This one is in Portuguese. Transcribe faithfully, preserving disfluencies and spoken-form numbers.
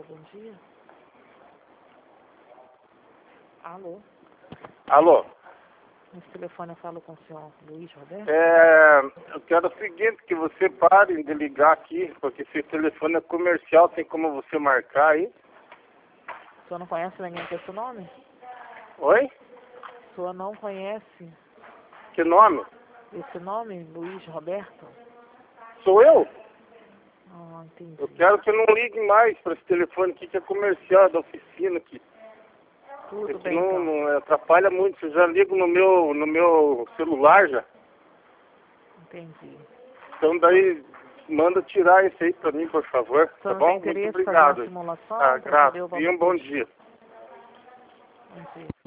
bom dia. Alô? Alô? Nesse telefone eu falo com o senhor Luiz Roberto? É, eu quero o seguinte, que você pare de ligar aqui, porque esse telefone é comercial, tem como você marcar aí? O senhor não conhece ninguém com esse nome? Oi? O senhor não conhece Que nome? esse nome, Luiz Roberto? Sou eu? Ah, entendi. Eu quero que não ligue mais para esse telefone aqui, que é comercial, da oficina aqui. Tudo Esse bem, não, então. não atrapalha muito, eu já ligo no meu, no meu celular já. Entendi. Então daí, manda tirar esse aí para mim, por favor, O tá senhor não tem bom? Muito interesse em fazer obrigado. uma simulação Ah, para graças. saber o E valor um bom dos... dia. Bom dia.